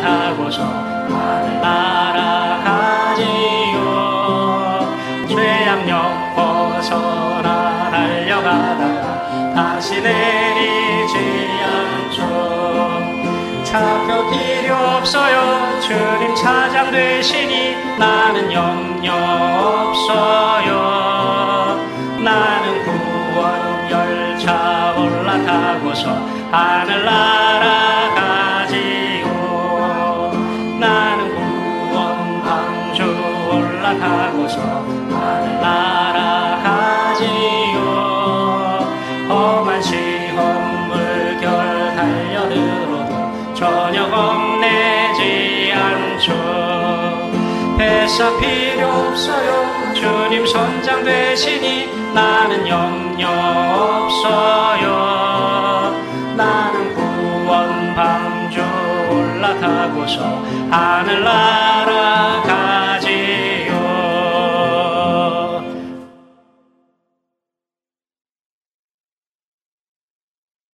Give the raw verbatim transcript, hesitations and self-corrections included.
올라타고서 하늘 날아가지요. 죄악력 벗어나 달려가다가 다시 내리지 않죠. 차표 필요 없어요. 주님 차장 되시니 나는 염려 없어요. 나는 구원 열차 올라타고서 하늘 날아가지요. 나는 구원 방주 올라타고서 하늘 날아가지요. 험한 시험 물결 달려들어도 전혀 겁내지 않죠. 배사 필요 없어요. 주님 선장 되시니 나는 염려 없어요. 나는 구원 방주 올라타고서 하늘 날아가